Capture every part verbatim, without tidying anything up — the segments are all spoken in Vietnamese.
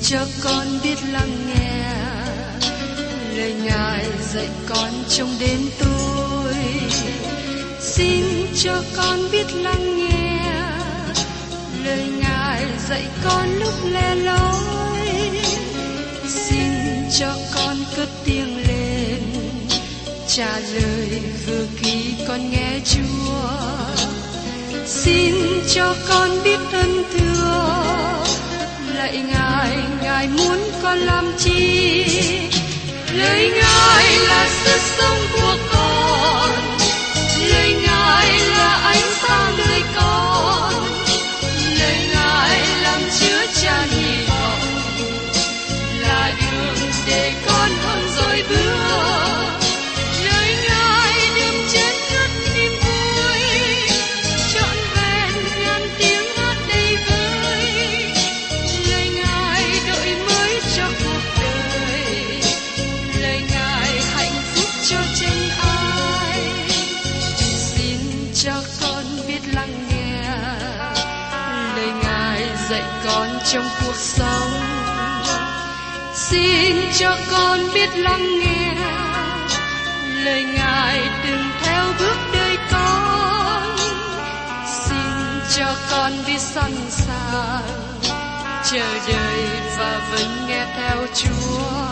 cho con biết lắng nghe lời Ngài dạy con trong đêm tối. Xin cho con biết lắng nghe lời Ngài dạy con lúc lẻ loi. Xin cho con cất tiếng lên trả lời vừa khi con nghe Chúa. Xin cho con biết ơn thưa lạy Ngài, Ngài muốn con làm chi? Lời Ngài là sức sống của con, lời Ngài là ánh sáng đời con, lời Ngài làm chứa chan hy vọng, là đường để con hơn rồi bước. Lời Ngài đừng chết ngất niềm vui, trọn vẹn ngàn tiếng hát đầy vơi. Lời Ngài đổi mới cho cuộc đời, lời Ngài hạnh phúc cho chân ai. Xin cho con biết lắng nghe lời Ngài dạy con trong cuộc sống. Xin cho con biết lắng nghe lời Ngài từng theo bước đời con. Xin cho con biết sẵn sàng chờ đợi và vẫn nghe theo Chúa.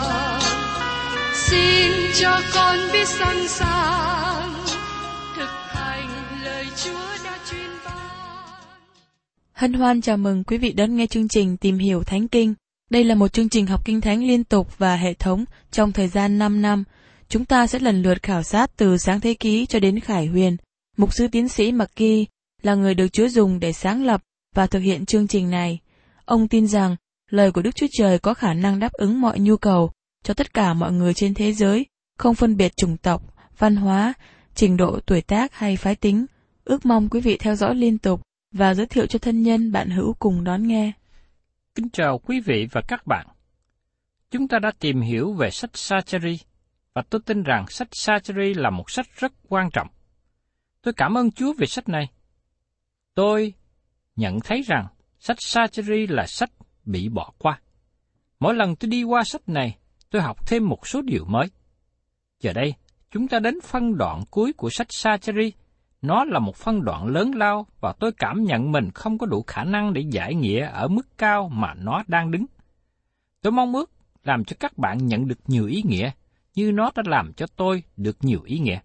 Xin cho con biết sẵn sàng thực hành lời Chúa đã truyền ban. Hân hoan chào mừng quý vị đón nghe chương trình Tìm hiểu Thánh Kinh. Đây là một chương trình học Kinh Thánh liên tục và hệ thống trong thời gian năm năm. Chúng ta sẽ lần lượt khảo sát từ Sáng Thế Ký cho đến Khải Huyền. Mục sư tiến sĩ McGee là người được Chúa dùng để sáng lập và thực hiện chương trình này. Ông tin rằng lời của Đức Chúa Trời có khả năng đáp ứng mọi nhu cầu cho tất cả mọi người trên thế giới, không phân biệt chủng tộc, văn hóa, trình độ tuổi tác hay phái tính. Ước mong quý vị theo dõi liên tục và giới thiệu cho thân nhân bạn hữu cùng đón nghe. Kính chào quý vị và các bạn. Chúng ta đã tìm hiểu về sách Sa-cha-ri, và tôi tin rằng sách Sa-cha-ri là một sách rất quan trọng. Tôi cảm ơn Chúa về sách này. Tôi nhận thấy rằng sách Sa-cha-ri là sách bị bỏ qua. Mỗi lần tôi đi qua sách này, tôi học thêm một số điều mới. Giờ đây, chúng ta đến phân đoạn cuối của sách Sa-cha-ri. Nó là một phân đoạn lớn lao và tôi cảm nhận mình không có đủ khả năng để giải nghĩa ở mức cao mà nó đang đứng. Tôi mong ước làm cho các bạn nhận được nhiều ý nghĩa như nó đã làm cho tôi được nhiều ý nghĩa.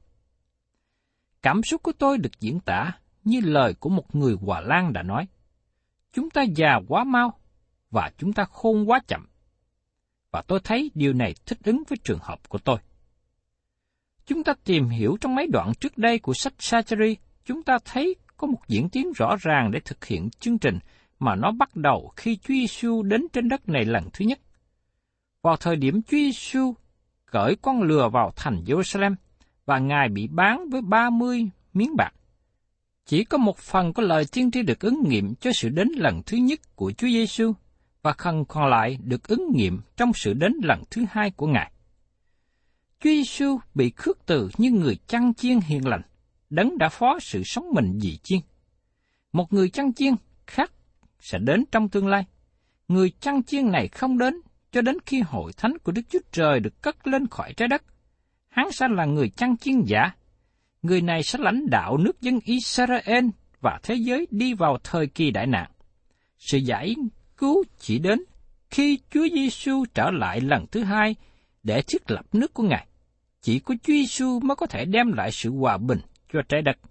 Cảm xúc của tôi được diễn tả như lời của một người Hòa Lan đã nói. Chúng ta già quá mau và chúng ta khôn quá chậm. Và tôi thấy điều này thích ứng với trường hợp của tôi. Chúng ta tìm hiểu trong mấy đoạn trước đây của sách Sa-cha-ri, chúng ta thấy có một diễn tiến rõ ràng để thực hiện chương trình mà nó bắt đầu khi Chúa Giêsu đến trên đất này lần thứ nhất. Vào thời điểm Chúa Giêsu cởi con lừa vào thành Jerusalem và Ngài bị bán với ba mươi miếng bạc. Chỉ có một phần của lời tiên tri được ứng nghiệm cho sự đến lần thứ nhất của Chúa Giêsu và phần còn lại được ứng nghiệm trong sự đến lần thứ hai của Ngài. Chúa Giêsu bị khước từ như người chăn chiên hiền lành, đấng đã phó sự sống mình vì chiên. Một người chăn chiên khác sẽ đến trong tương lai. Người chăn chiên này không đến cho đến khi hội thánh của Đức Chúa Trời được cất lên khỏi trái đất. Hắn sẽ là người chăn chiên giả. Người này sẽ lãnh đạo nước dân Israel và thế giới đi vào thời kỳ đại nạn. Sự giải cứu chỉ đến khi Chúa Giêsu trở lại lần thứ hai để thiết lập nước của Ngài. Chỉ có Chúa Giêsu mới có thể đem lại sự hòa bình cho trái đất.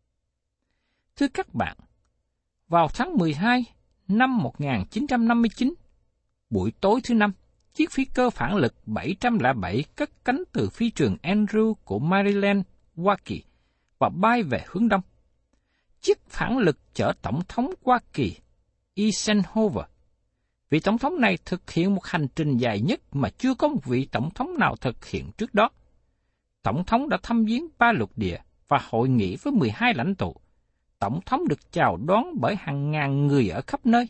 Thưa các bạn, vào tháng mười hai năm một nghìn chín trăm năm mươi chín, buổi tối thứ năm, chiếc phi cơ phản lực bảy không bảy cất cánh từ phi trường Andrews của Maryland, Hoa Kỳ và bay về hướng đông. Chiếc phản lực chở Tổng thống Hoa Kỳ Eisenhower. Vị Tổng thống này thực hiện một hành trình dài nhất mà chưa có một vị Tổng thống nào thực hiện trước đó. Tổng thống đã thăm viếng ba lục địa và hội nghị với mười hai lãnh tụ. Tổng thống được chào đón bởi hàng ngàn người ở khắp nơi.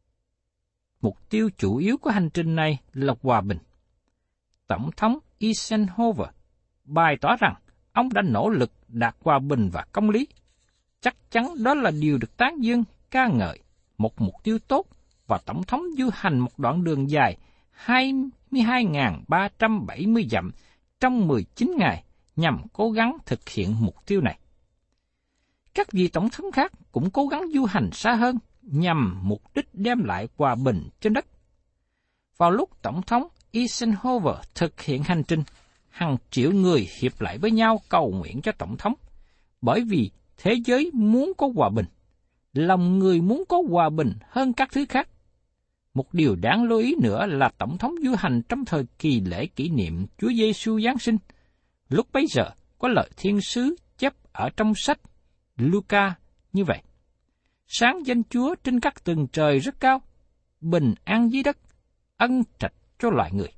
Mục tiêu chủ yếu của hành trình này là hòa bình. Tổng thống Eisenhower bày tỏ rằng ông đã nỗ lực đạt hòa bình và công lý. Chắc chắn đó là điều được tán dương, ca ngợi, một mục tiêu tốt và Tổng thống du hành một đoạn đường dài hai mươi hai nghìn ba trăm bảy mươi dặm trong mười chín ngày nhằm cố gắng thực hiện mục tiêu này. Các vị Tổng thống khác cũng cố gắng du hành xa hơn nhằm mục đích đem lại hòa bình trên đất. Vào lúc Tổng thống Eisenhower thực hiện hành trình, hàng triệu người hiệp lại với nhau cầu nguyện cho Tổng thống, bởi vì thế giới muốn có hòa bình. Lòng người muốn có hòa bình hơn các thứ khác. Một điều đáng lưu ý nữa là Tổng thống du hành trong thời kỳ lễ kỷ niệm Chúa Giêsu Giáng sinh. Lúc bấy giờ có lời thiên sứ chép ở trong sách Luca như vậy: sáng danh Chúa trên các tầng trời rất cao, bình an dưới đất, ân trạch cho loài người.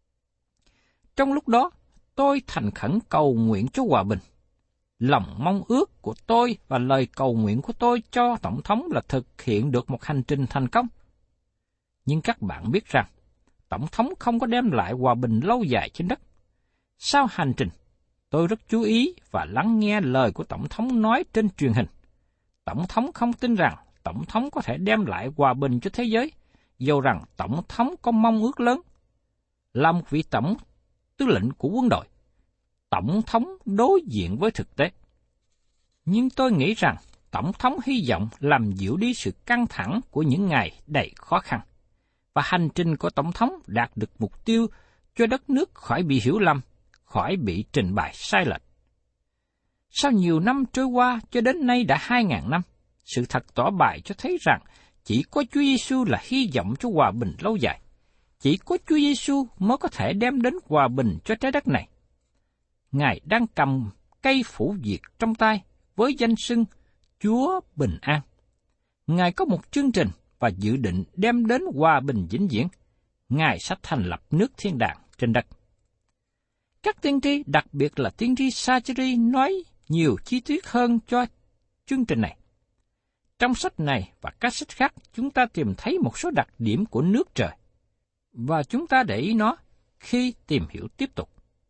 Trong lúc đó, tôi thành khẩn cầu nguyện cho hòa bình. Lòng mong ước của tôi và lời cầu nguyện của tôi cho Tổng thống là thực hiện được một hành trình thành công. Nhưng các bạn biết rằng, Tổng thống không có đem lại hòa bình lâu dài trên đất. Sau hành trình, tôi rất chú ý và lắng nghe lời của Tổng thống nói trên truyền hình. Tổng thống không tin rằng Tổng thống có thể đem lại hòa bình cho thế giới, dầu rằng Tổng thống có mong ước lớn. Là một vị tổng tư lệnh của quân đội, Tổng thống đối diện với thực tế. Nhưng tôi nghĩ rằng Tổng thống hy vọng làm dịu đi sự căng thẳng của những ngày đầy khó khăn, và hành trình của Tổng thống đạt được mục tiêu cho đất nước khỏi bị hiểu lầm, khỏi bị trình bày sai lệch. Sau nhiều năm trôi qua cho đến nay đã hai ngàn năm, sự thật tỏ bày cho thấy rằng chỉ có Chúa Giêsu là hy vọng cho hòa bình lâu dài. Chỉ có Chúa Giêsu mới có thể đem đến hòa bình cho trái đất này. Ngài đang cầm cây phủ diệt trong tay với danh xưng Chúa Bình An. Ngài có một chương trình và dự định đem đến hòa bình vĩnh viễn. Ngài sẽ thành lập nước thiên đàng trên đất. Các tiên tri, đặc biệt là tiên tri Sa-chi-ri nói nhiều chi tiết hơn cho chương trình này. Trong sách này và các sách khác, chúng ta tìm thấy một số đặc điểm của nước trời, và chúng ta để ý nó khi tìm hiểu tiếp tục.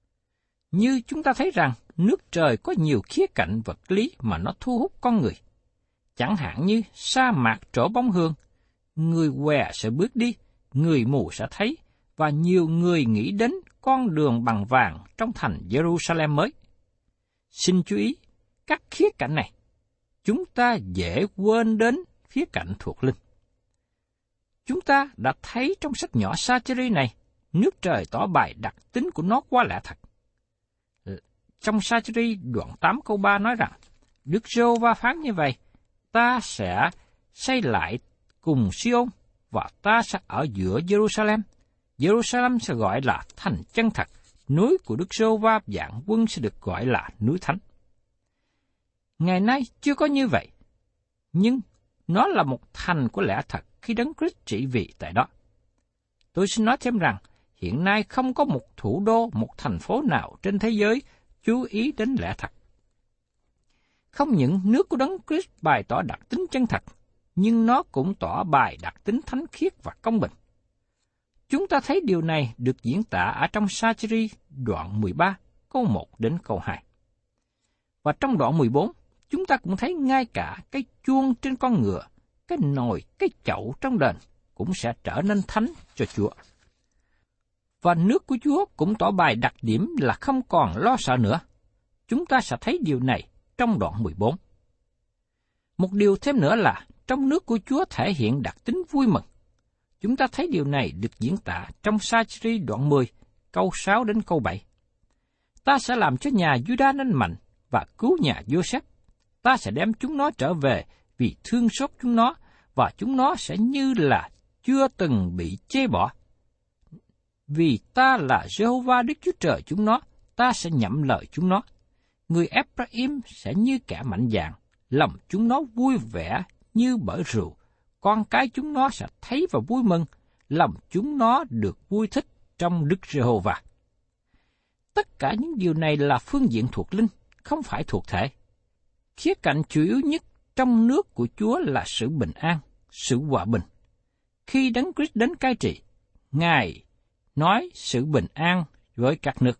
Như chúng ta thấy rằng, nước trời có nhiều khía cạnh vật lý mà nó thu hút con người. Chẳng hạn như sa mạc trổ bóng hương, người què sẽ bước đi, người mù sẽ thấy, và nhiều người nghĩ đến con đường bằng vàng trong thành Jerusalem mới. Xin chú ý, các khía cạnh này, chúng ta dễ quên đến khía cạnh thuộc linh. Chúng ta đã thấy trong sách nhỏ Sa-chi-ri này, nước trời tỏ bày đặc tính của nó quá lạ thật. Trong Sa-chi-ri đoạn tám câu ba nói rằng, Đức Giê-hô-va phán như vậy: ta sẽ xây lại cùng Si-ôn, và ta sẽ ở giữa Jerusalem. Jerusalem sẽ gọi là thành chân thật, núi của Đức Giê-hô-va vạn quân sẽ được gọi là núi thánh. Ngày nay chưa có như vậy, nhưng nó là một thành của lẽ thật khi Đấng Christ trị vì tại đó. Tôi xin nói thêm rằng, hiện nay không có một thủ đô, một thành phố nào trên thế giới chú ý đến lẽ thật. Không những nước của Đấng Christ bày tỏ đặc tính chân thật, nhưng nó cũng tỏ bày đặc tính thánh khiết và công bình. Chúng ta thấy điều này được diễn tả ở trong Sa-chi-ri đoạn mười ba, câu một đến câu hai. Và trong đoạn mười bốn, chúng ta cũng thấy ngay cả cái chuông trên con ngựa, cái nồi, cái chậu trong đền cũng sẽ trở nên thánh cho Chúa. Và nước của Chúa cũng tỏ bày đặc điểm là không còn lo sợ nữa. Chúng ta sẽ thấy điều này trong đoạn mười bốn. Một điều thêm nữa là trong nước của Chúa thể hiện đặc tính vui mừng. Chúng ta thấy điều này được diễn tả trong Sa-chi-ri đoạn mười, câu sáu đến câu bảy. Ta sẽ làm cho nhà Giu-đa nên mạnh và cứu nhà Giô-sép. Ta sẽ đem chúng nó trở về vì thương xót chúng nó, và chúng nó sẽ như là chưa từng bị chê bỏ. Vì ta là Giê-hô-va Đức Chúa Trời chúng nó, ta sẽ nhậm lời chúng nó. Người Ephraim sẽ như kẻ mạnh dạn, lòng chúng nó vui vẻ như bởi rượu. Con cái chúng nó sẽ thấy và vui mừng, lòng chúng nó được vui thích trong Đức Giê-hô-va. Tất cả những điều này là phương diện thuộc linh, không phải thuộc thể. Khía cạnh chủ yếu nhất trong nước của Chúa là sự bình an, sự hòa bình. Khi Đấng Christ đến cai trị, Ngài nói sự bình an với các nước.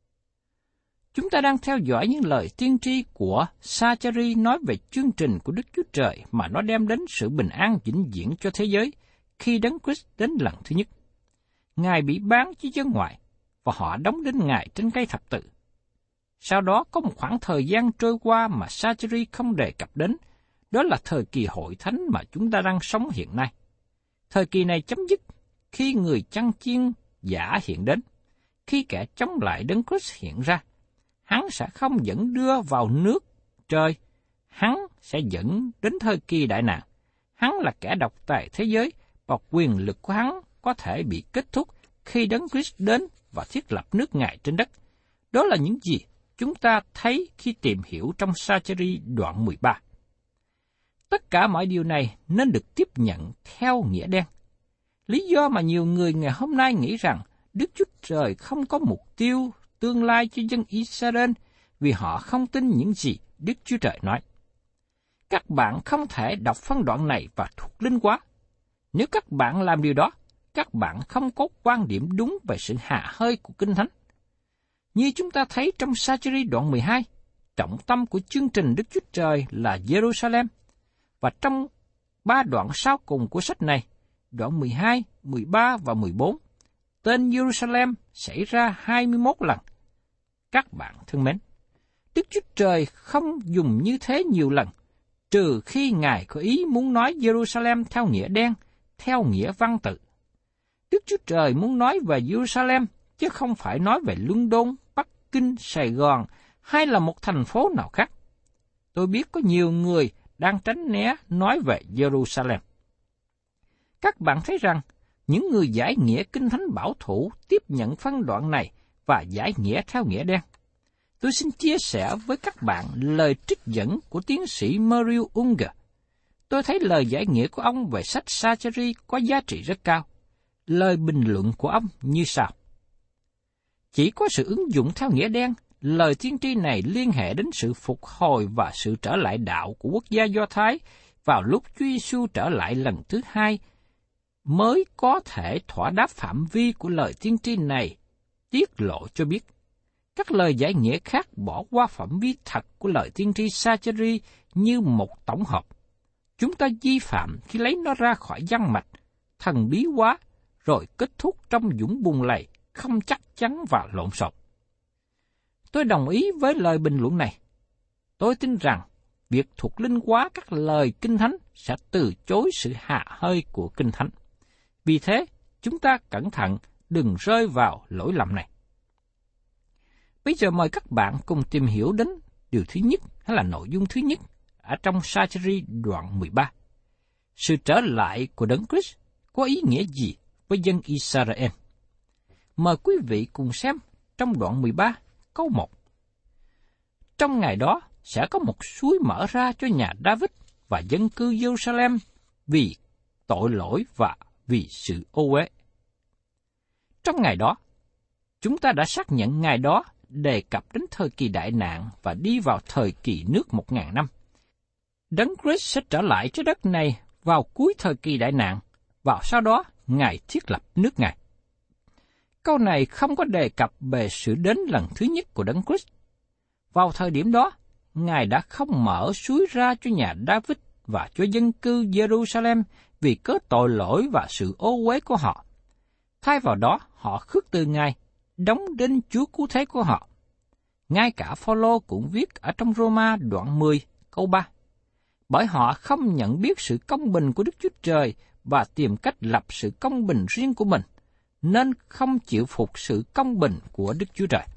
Chúng ta đang theo dõi những lời tiên tri của Sa-chi-ri nói về chương trình của Đức Chúa Trời mà nó đem đến sự bình an vĩnh viễn cho thế giới khi Đấng Christ đến lần thứ nhất. Ngài bị bán cho dân ngoại, và họ đóng đinh Ngài trên cây thập tự. Sau đó có một khoảng thời gian trôi qua mà Sa-chi-ri không đề cập đến, đó là thời kỳ hội thánh mà chúng ta đang sống hiện nay. Thời kỳ này chấm dứt khi người chăn chiên giả hiện đến, khi kẻ chống lại Đấng Christ hiện ra. Hắn sẽ không dẫn đưa vào nước trời, hắn sẽ dẫn đến thời kỳ đại nạn. Hắn là kẻ độc tài thế giới, và quyền lực của hắn có thể bị kết thúc khi Đấng Christ đến và thiết lập nước Ngài trên đất. Đó là những gì chúng ta thấy khi tìm hiểu trong Sa-chi-ri đoạn mười ba. Tất cả mọi điều này nên được tiếp nhận theo nghĩa đen. Lý do mà nhiều người ngày hôm nay nghĩ rằng Đức Chúa Trời không có mục tiêu tương lai cho dân Israel vì họ không tin những gì Đức Chúa Trời nói. Các bạn không thể đọc phân đoạn này và thuộc linh quá. Nếu các bạn làm điều đó, các bạn không có quan điểm đúng về sự hà hơi của Kinh Thánh. Như chúng ta thấy trong Sa-chi-ri đoạn mười hai, trọng tâm của chương trình Đức Chúa Trời là Jerusalem. Và trong ba đoạn sau cùng của sách này, đoạn mười hai, mười ba và mười bốn, tên Jerusalem xảy ra hai mươi mốt lần. Các bạn thân mến, Đức Chúa Trời không dùng như thế nhiều lần, trừ khi Ngài có ý muốn nói Jerusalem theo nghĩa đen, theo nghĩa văn tự. Đức Chúa Trời muốn nói về Jerusalem, chứ không phải nói về London, Bắc Kinh, Sài Gòn, hay là một thành phố nào khác. Tôi biết có nhiều người đang tránh né nói về Jerusalem. Các bạn thấy rằng, những người giải nghĩa Kinh Thánh bảo thủ tiếp nhận phân đoạn này và giải nghĩa theo nghĩa đen. Tôi xin chia sẻ với các bạn lời trích dẫn của tiến sĩ Merrill Unger. Tôi thấy lời giải nghĩa của ông về sách Sa-chi-ri có giá trị rất cao. Lời bình luận của ông như sau. Chỉ có sự ứng dụng theo nghĩa đen, lời tiên tri này liên hệ đến sự phục hồi và sự trở lại đạo của quốc gia Do Thái vào lúc Chúa Giêsu trở lại lần thứ hai, mới có thể thỏa đáp phạm vi của lời tiên tri này tiết lộ cho biết. Các lời giải nghĩa khác bỏ qua phạm vi thật của lời tiên tri Sa-chi-ri như một tổng hợp. Chúng ta vi phạm khi lấy nó ra khỏi văn mạch, thần bí quá, rồi kết thúc trong dũng bùn lầy, không chắc chắn và lộn xộn. Tôi đồng ý với lời bình luận này. Tôi tin rằng việc thuộc linh hóa các lời Kinh Thánh sẽ từ chối sự hạ hơi của Kinh Thánh. Vì thế, chúng ta cẩn thận đừng rơi vào lỗi lầm này. Bây giờ mời các bạn cùng tìm hiểu đến điều thứ nhất hay là nội dung thứ nhất ở trong Sa-chi-ri đoạn mười ba. Sự trở lại của Đấng Christ có ý nghĩa gì với dân Israel? Mời quý vị cùng xem trong đoạn mười ba, câu một. Trong ngày đó sẽ có một suối mở ra cho nhà David và dân cư Jerusalem vì tội lỗi và vì sự ô uế. Trong ngày đó, chúng ta đã xác nhận ngày đó đề cập đến thời kỳ đại nạn và đi vào thời kỳ nước một ngàn năm. Đấng Christ sẽ trở lại trái đất này vào cuối thời kỳ đại nạn, và sau đó Ngài thiết lập nước Ngài. Câu này không có đề cập về sự đến lần thứ nhất của Đấng Christ. Vào thời điểm đó, Ngài đã không mở suối ra cho nhà David và cho dân cư Jerusalem vì cớ tội lỗi và sự ô uế của họ. Thay vào đó, họ khước từ Ngài, đóng đinh Chúa cứu thế của họ. Ngay cả Phao-lô cũng viết ở trong Roma đoạn mười, câu ba. Bởi họ không nhận biết sự công bình của Đức Chúa Trời và tìm cách lập sự công bình riêng của mình, nên không chịu phục sự công bình của Đức Chúa Trời.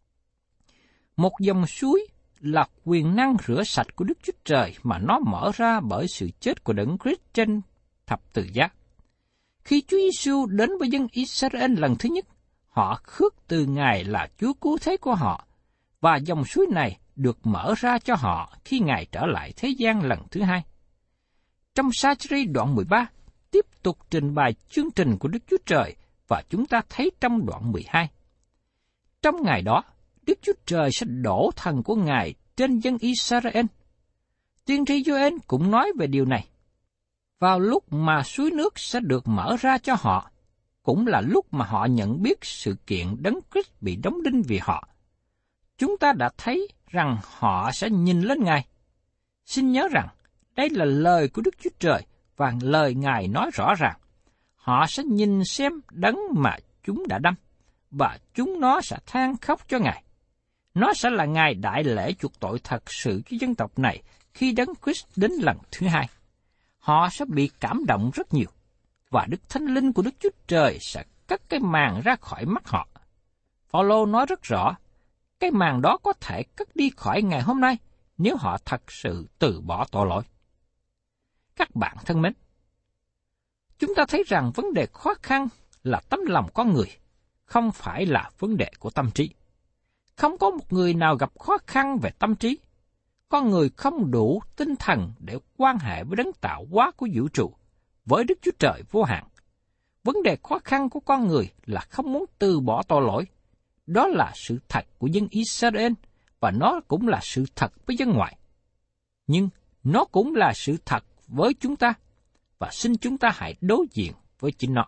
Một dòng suối là quyền năng rửa sạch của Đức Chúa Trời mà nó mở ra bởi sự chết của Đấng Christ trên thập tự giá. Khi Chúa Giêsu đến với dân Israel lần thứ nhất, họ khước từ Ngài là Chúa cứu thế của họ, và dòng suối này được mở ra cho họ khi Ngài trở lại thế gian lần thứ hai. Trong Sa-chi-ri đoạn mười ba, tiếp tục trình bày chương trình của Đức Chúa Trời, và chúng ta thấy trong đoạn mười hai. Trong ngày đó, Đức Chúa Trời sẽ đổ thần của Ngài trên dân Israel. Tiên tri Gioan cũng nói về điều này. Vào lúc mà suối nước sẽ được mở ra cho họ, cũng là lúc mà họ nhận biết sự kiện Đấng Christ bị đóng đinh vì họ. Chúng ta đã thấy rằng họ sẽ nhìn lên Ngài. Xin nhớ rằng, đây là lời của Đức Chúa Trời, và lời Ngài nói rõ ràng, họ sẽ nhìn xem đấng mà chúng đã đâm, và chúng nó sẽ than khóc cho Ngài. Nó sẽ là ngày đại lễ chuộc tội thật sự cho dân tộc này khi đấng Christ đến lần thứ hai. Họ sẽ bị cảm động rất nhiều, và Đức Thánh Linh của Đức Chúa Trời sẽ cất cái màn ra khỏi mắt họ. Phaolô nói rất rõ, cái màn đó có thể cất đi khỏi ngày hôm nay nếu họ thật sự từ bỏ tội lỗi. Các bạn thân mến, chúng ta thấy rằng vấn đề khó khăn là tấm lòng con người, không phải là vấn đề của tâm trí. Không có một người nào gặp khó khăn về tâm trí. Con người không đủ tinh thần để quan hệ với đấng tạo hóa của vũ trụ, với Đức Chúa Trời vô hạn. Vấn đề khó khăn của con người là không muốn từ bỏ tội lỗi. Đó là sự thật của dân Israel, và nó cũng là sự thật với dân ngoại. Nhưng nó cũng là sự thật với chúng ta, và xin chúng ta hãy đối diện với chính nó.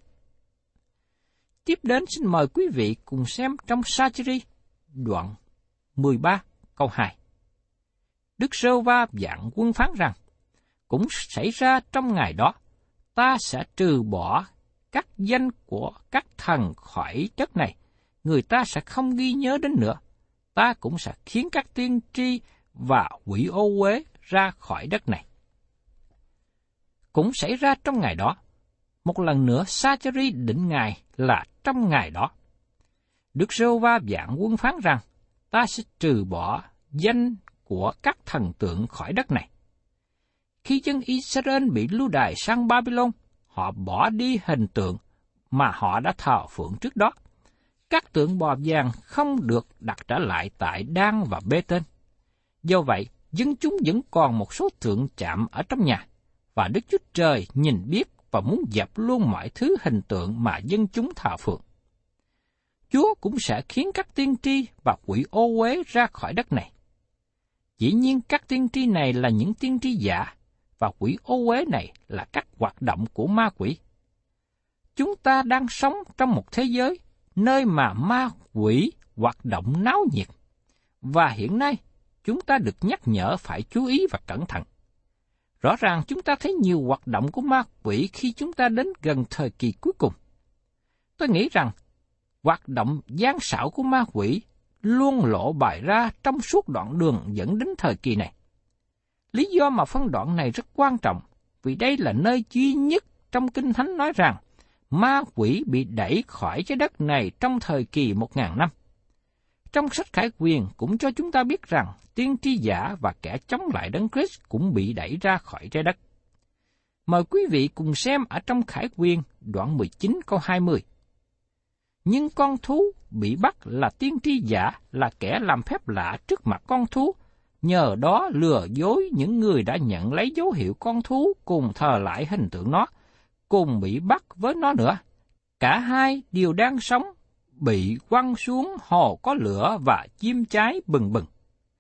Tiếp đến xin mời quý vị cùng xem trong Sa-chi-ri, đoạn mười ba câu hai. Đức Giê-hô-va vạn quân phán rằng, cũng xảy ra trong ngày đó, ta sẽ trừ bỏ các danh của các thần khỏi đất này, người ta sẽ không ghi nhớ đến nữa. Ta cũng sẽ khiến các tiên tri và quỷ ô uế ra khỏi đất này. Cũng xảy ra trong ngày đó. Một lần nữa Sa-chi-ri định ngày là trong ngày đó. Đức Giê-hô-va vạn quân phán rằng, ta sẽ trừ bỏ danh của các thần tượng khỏi đất này. Khi dân Israel bị lưu đày sang Babylon, họ bỏ đi hình tượng mà họ đã thờ phượng trước đó. Các tượng bò vàng không được đặt trở lại tại Đan và Bê-tên. Do vậy, dân chúng vẫn còn một số tượng chạm ở trong nhà, và Đức Chúa Trời nhìn biết và muốn dẹp luôn mọi thứ hình tượng mà dân chúng thờ phượng. Chúa cũng sẽ khiến các tiên tri và quỷ ô uế ra khỏi đất này. Dĩ nhiên các tiên tri này là những tiên tri giả, và quỷ ô uế này là các hoạt động của ma quỷ. Chúng ta đang sống trong một thế giới nơi mà ma quỷ hoạt động náo nhiệt, và hiện nay chúng ta được nhắc nhở phải chú ý và cẩn thận. Rõ ràng chúng ta thấy nhiều hoạt động của ma quỷ khi chúng ta đến gần thời kỳ cuối cùng. Tôi nghĩ rằng hoạt động gian xảo của ma quỷ luôn lộ bài ra trong suốt đoạn đường dẫn đến thời kỳ này. Lý do mà phân đoạn này rất quan trọng, vì đây là nơi duy nhất trong Kinh Thánh nói rằng ma quỷ bị đẩy khỏi trái đất này trong thời kỳ một ngàn năm. Trong sách Khải Huyền cũng cho chúng ta biết rằng tiên tri giả và kẻ chống lại Đấng Christ cũng bị đẩy ra khỏi trái đất. Mời quý vị cùng xem ở trong Khải Huyền đoạn mười chín câu hai mươi. Nhưng con thú bị bắt là tiên tri giả, là kẻ làm phép lạ trước mặt con thú, nhờ đó lừa dối những người đã nhận lấy dấu hiệu con thú cùng thờ lại hình tượng nó, cùng bị bắt với nó nữa. Cả hai đều đang sống, bị quăng xuống hồ có lửa và chim cháy bừng bừng.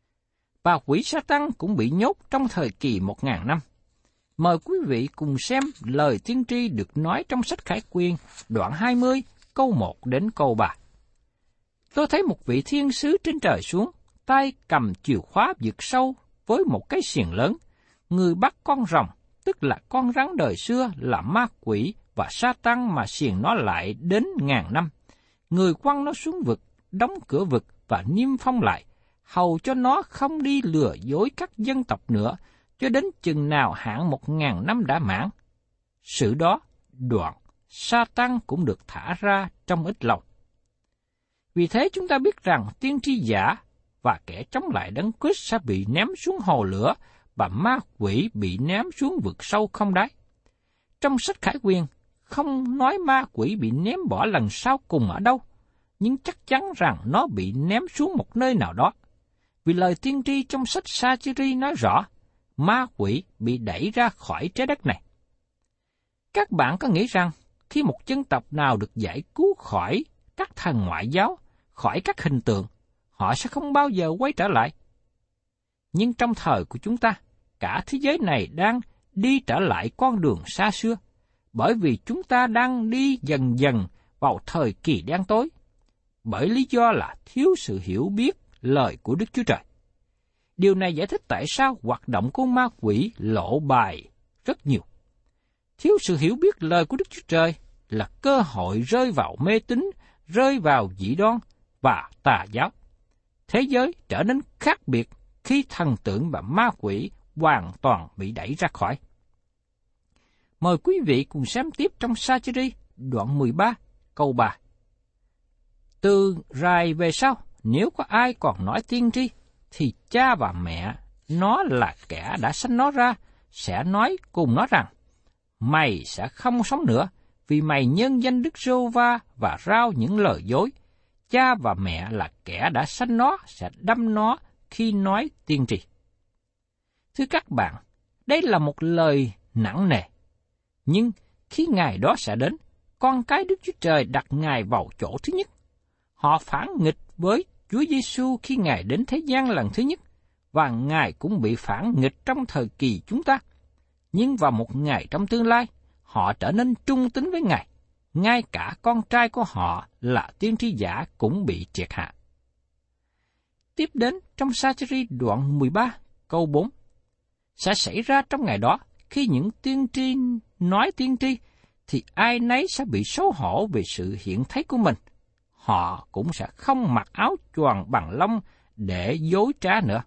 Và quỷ Sa-tăng cũng bị nhốt trong thời kỳ một ngàn năm. Mời quý vị cùng xem lời tiên tri được nói trong sách Khải Huyền đoạn hai mươi, câu một đến câu ba. Tôi thấy một vị thiên sứ trên trời xuống, tay cầm chìa khóa vực sâu với một cái xiềng lớn. Người bắt con rồng, tức là con rắn đời xưa, là ma quỷ và Sa-tăng mà xiềng nó lại đến ngàn năm. Người quăng nó xuống vực, đóng cửa vực và niêm phong lại, hầu cho nó không đi lừa dối các dân tộc nữa, cho đến chừng nào hạn một ngàn năm đã mãn. Sự đó, đoạn, Sa-tăng cũng được thả ra trong ít lâu. Vì thế chúng ta biết rằng tiên tri giả và kẻ chống lại Đấng Christ sẽ bị ném xuống hồ lửa, và ma quỷ bị ném xuống vực sâu không đáy. Trong sách Khải Huyền không nói ma quỷ bị ném bỏ lần sau cùng ở đâu, nhưng chắc chắn rằng nó bị ném xuống một nơi nào đó. Vì lời tiên tri trong sách Sa-chi-ri nói rõ, ma quỷ bị đẩy ra khỏi trái đất này. Các bạn có nghĩ rằng khi một dân tộc nào được giải cứu khỏi các thần ngoại giáo, khỏi các hình tượng, họ sẽ không bao giờ quay trở lại? Nhưng trong thời của chúng ta, cả thế giới này đang đi trở lại con đường xa xưa, bởi vì chúng ta đang đi dần dần vào thời kỳ đen tối, bởi lý do là thiếu sự hiểu biết lời của Đức Chúa Trời. Điều này giải thích tại sao hoạt động của ma quỷ lộ bài rất nhiều. Thiếu sự hiểu biết lời của Đức Chúa Trời là cơ hội rơi vào mê tín, rơi vào dị đoan và tà giáo. Thế giới trở nên khác biệt khi thần tượng và ma quỷ hoàn toàn bị đẩy ra khỏi. Mời quý vị cùng xem tiếp trong Sa-chi-ri đoạn mười ba câu ba. Từ rày về sau, nếu có ai còn nói tiên tri, thì cha và mẹ nó là kẻ đã sanh nó ra, sẽ nói cùng nó rằng, mày sẽ không sống nữa, vì mày nhân danh Đức Giê-hô-va và rao những lời dối. Cha và mẹ là kẻ đã sanh nó sẽ đâm nó khi nói tiên tri. Thưa các bạn, đây là một lời nặng nề. Nhưng khi ngày đó sẽ đến, con cái Đức Chúa Trời đặt Ngài vào chỗ thứ nhất. Họ phản nghịch với Chúa Giêsu khi Ngài đến thế gian lần thứ nhất, và Ngài cũng bị phản nghịch trong thời kỳ chúng ta. Nhưng vào một ngày trong tương lai, họ trở nên trung tín với Ngài. Ngay cả con trai của họ là tiên tri giả cũng bị triệt hạ. Tiếp đến trong Sa-chi-ri đoạn mười ba câu bốn. Sẽ xảy ra trong ngày đó, khi những tiên tri nói tiên tri, thì ai nấy sẽ bị xấu hổ về sự hiện thấy của mình. Họ cũng sẽ không mặc áo choàng bằng lông để dối trá nữa.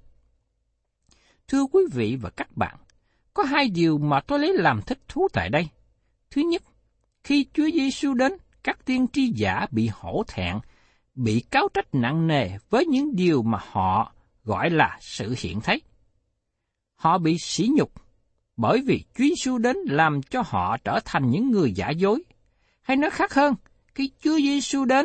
Thưa quý vị và các bạn, có hai điều mà tôi lấy làm thích thú tại đây. Thứ nhất, khi Chúa Giêsu đến, các tiên tri giả bị hổ thẹn, bị cáo trách nặng nề với những điều mà họ gọi là sự hiện thấy. Họ bị sỉ nhục bởi vì Chúa Giêsu đến làm cho họ trở thành những người giả dối. Hay nói khác hơn, khi Chúa Giêsu đến,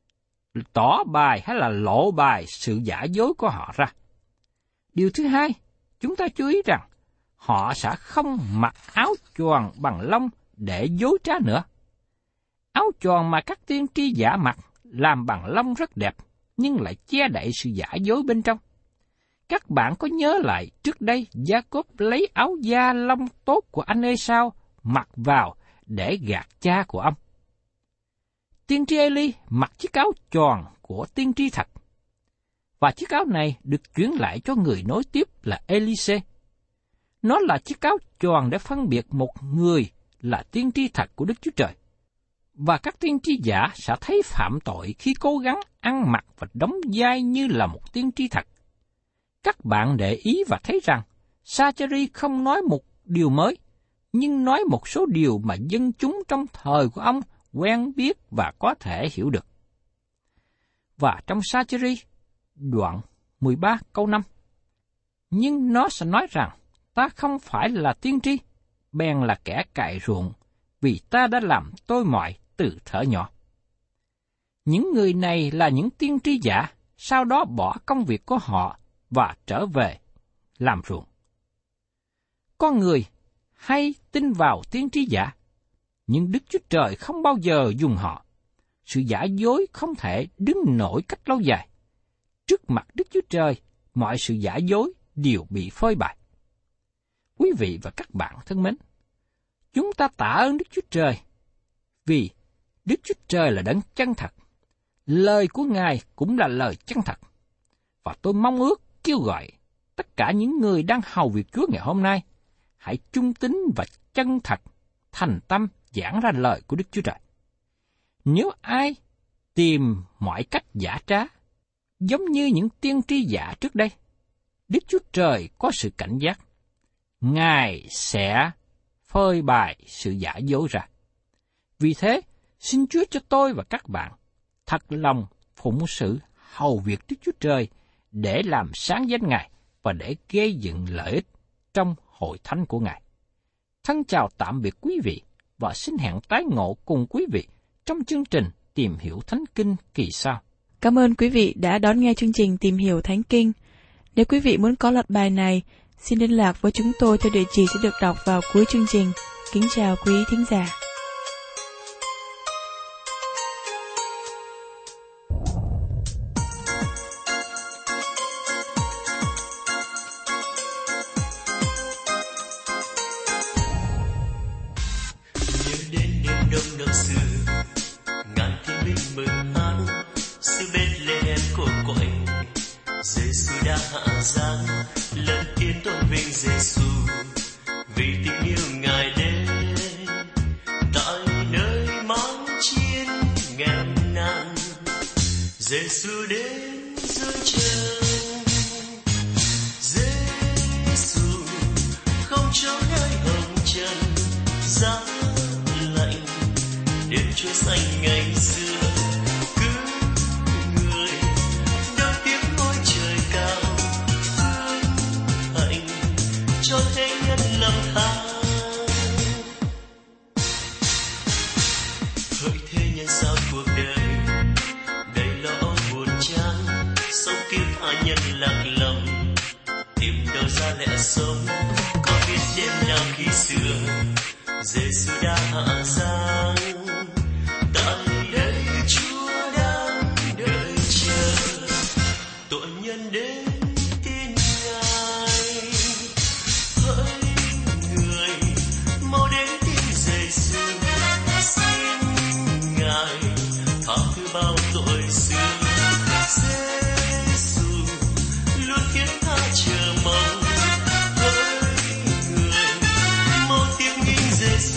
tỏ bài hay là lộ bài sự giả dối của họ ra. Điều thứ hai, chúng ta chú ý rằng họ sẽ không mặc áo choàng bằng lông để dối trá nữa. Áo choàng mà các tiên tri giả mặc làm bằng lông rất đẹp, nhưng lại che đậy sự giả dối bên trong. Các bạn có nhớ lại trước đây Gia-cốp lấy áo da lông tốt của anh Ê-sao mặc vào để gạt cha của ông. Tiên tri Ê-li mặc chiếc áo choàng của tiên tri thật, và chiếc áo này được chuyển lại cho người nối tiếp là Ê-li-xê. Nó là chiếc áo choàng để phân biệt một người là tiên tri thật của Đức Chúa Trời. Và các tiên tri giả sẽ thấy phạm tội khi cố gắng ăn mặc và đóng vai như là một tiên tri thật. Các bạn để ý và thấy rằng Sa-chi-ri không nói một điều mới, nhưng nói một số điều mà dân chúng trong thời của ông quen biết và có thể hiểu được. Và trong Sa-chi-ri, đoạn mười ba câu năm, nhưng nó sẽ nói rằng, ta không phải là tiên tri, bèn là kẻ cày ruộng, vì ta đã làm tôi mọi từ thuở nhỏ. Những người này là những tiên tri giả, sau đó bỏ công việc của họ và trở về làm ruộng. Con người hay tin vào tiên tri giả, nhưng Đức Chúa Trời không bao giờ dùng họ. Sự giả dối không thể đứng nổi cách lâu dài. Trước mặt Đức Chúa Trời, mọi sự giả dối đều bị phơi bày. Quý vị và các bạn thân mến, chúng ta tạ ơn Đức Chúa Trời, vì Đức Chúa Trời là đấng chân thật. Lời của Ngài cũng là lời chân thật. Và tôi mong ước kêu gọi tất cả những người đang hầu việc Chúa ngày hôm nay, hãy trung tín và chân thật, thành tâm giảng ra lời của Đức Chúa Trời. Nếu ai tìm mọi cách giả trá, giống như những tiên tri giả trước đây, Đức Chúa Trời có sự cảnh giác. Ngài sẽ phơi bày sự giả dối ra. Vì thế, xin Chúa cho tôi và các bạn thật lòng phụng sự hầu việc Đức Chúa Trời để làm sáng danh Ngài và để gây dựng lợi ích trong hội thánh của Ngài. Thân chào tạm biệt quý vị và xin hẹn tái ngộ cùng quý vị trong chương trình Tìm hiểu Thánh Kinh kỳ sau. Cảm ơn quý vị đã đón nghe chương trình Tìm hiểu Thánh Kinh. Nếu quý vị muốn có loạt bài này, xin liên lạc với chúng tôi theo địa chỉ sẽ được đọc vào cuối chương trình. Kính chào quý thính giả. Vì tình yêu Ngài đến tại nơi mái Giêsu đến dưới chân, Giêsu không trốn nơi hồng trần, giá lạnh đêm Chúa xanh ngày xưa, cứ người đón tiếng ngôi trời cao, phương hạnh cho thế nhân năm tháng. Hỡi thế nhân sao cuộc đời đầy lo buồn chán, sống kiếp hạ nhân lạc lòng, tìm đâu ra lẽ sống. Có biết đêm nào khi xưa Giêsu đã hạ giáng, tại đây Chúa đang đợi chờ tội nhân đến tin Ngài. Hỡi người mau đến tin Giêsu, xin Ngài tha thứ bao tội xưa. Giêsu luôn thiết tha chờ mong, hỡi người mau tiếp nghinh Giêsu.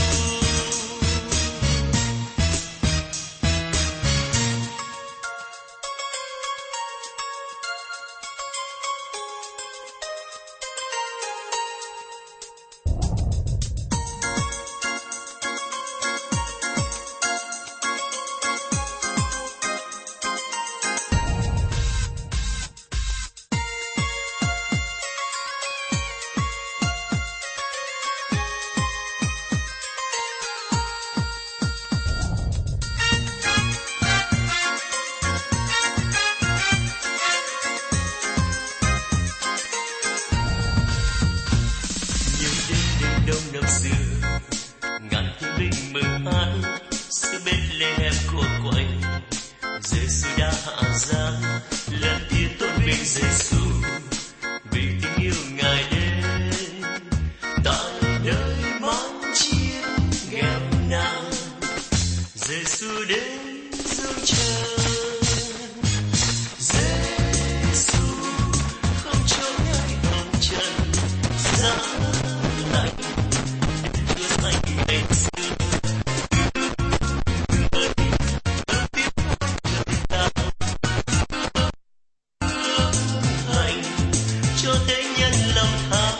Đông năm xưa ngàn tiếng linh mừng an, xứ Bethlehem của quạnh Giêsu đã hạ giáng. Lần tiên tôn vinh Giêsu vì tình yêu Ngài đến, tại nơi máng chiên nghèo nàn. Giêsu đến dương trần, Giêsu không trốn nơi hồng trần, giá lạnh ngày xưa, người lớn tiếng ngôi trời cao, phương hạnh cho thế nhân lầm than.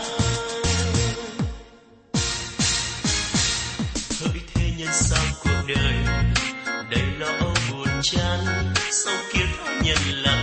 Hỡi thế nhân sao cuộc đời đầy lo âu buồn chán, sống kiếp nhân là